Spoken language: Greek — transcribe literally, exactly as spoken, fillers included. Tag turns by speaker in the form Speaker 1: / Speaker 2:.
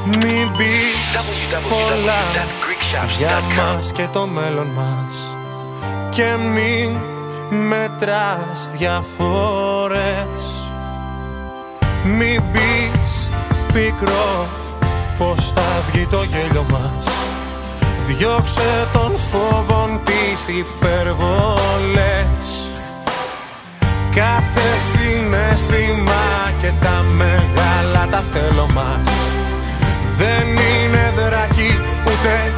Speaker 1: Μην πεις πολλά για μας και το μέλλον μας και μην μετράς διαφορές. Μην πεις πικρό πως θα βγει το γέλιο μας. Διώξε τον φόβον τις υπερβολές. Κάθε συναίσθημα και τα μεγάλα τα θέλω μας δεν είναι δράκι ούτε